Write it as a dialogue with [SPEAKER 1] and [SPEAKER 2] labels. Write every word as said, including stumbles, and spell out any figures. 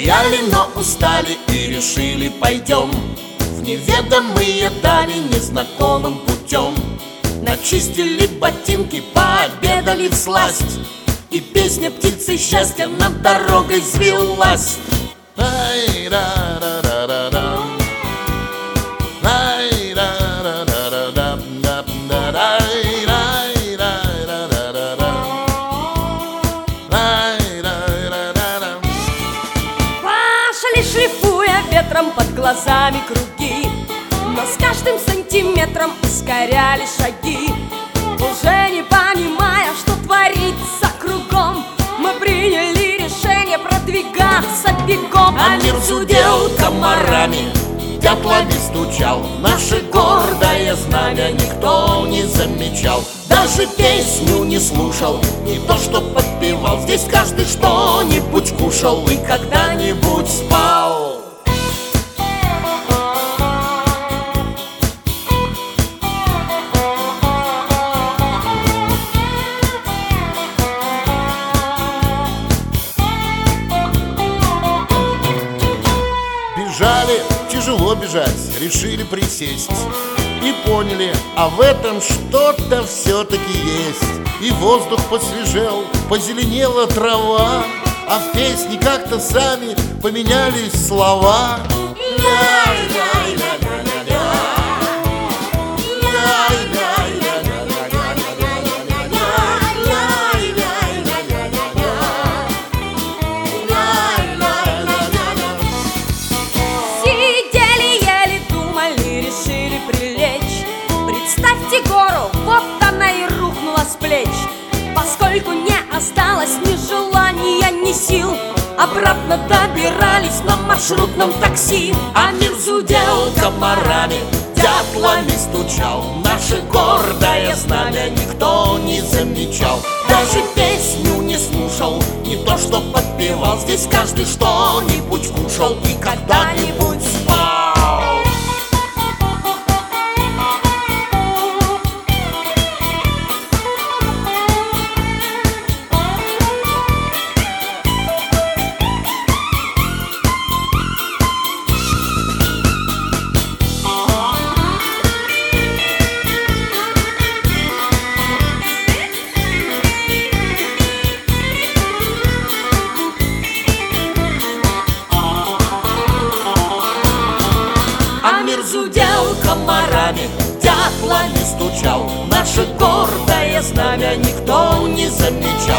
[SPEAKER 1] Стояли, но устали и решили: пойдем в неведомые дали незнакомым путем. Начистили ботинки, пообедали всласть, и песня птицы счастья над дорогой взвилась.
[SPEAKER 2] Пошли, шлифуя ветром под глазами круги, но с каждым сантиметром ускоряли шаги. Уже не понимая, что творится кругом, мы приняли решение продвигаться бегом.
[SPEAKER 1] А мир зудел комарами, дятлами стучал, наше гордое знамя никто не замечал. Даже песню не слушал, не то что подпевал. Здесь каждый что-нибудь кушал и когда-нибудь спал. Бежали, тяжело бежать, решили присесть и поняли, а в этом что-то все-таки есть. И воздух посвежел, позеленела трава, а в песне как-то сами поменялись слова.
[SPEAKER 2] Представьте гору, вот она и рухнула с плеч. Поскольку не осталось ни желания, ни сил, обратно добирались на маршрутном такси.
[SPEAKER 1] А мир зудел комарами, дятлами стучал, наше гордое знамя никто не замечал. Даже песню не слушал, не то что подпевал. Здесь каждый что-нибудь кушал и когда-нибудь спал. Мир зудел комарами, дятлами стучал, наше гордое знамя никто не замечал.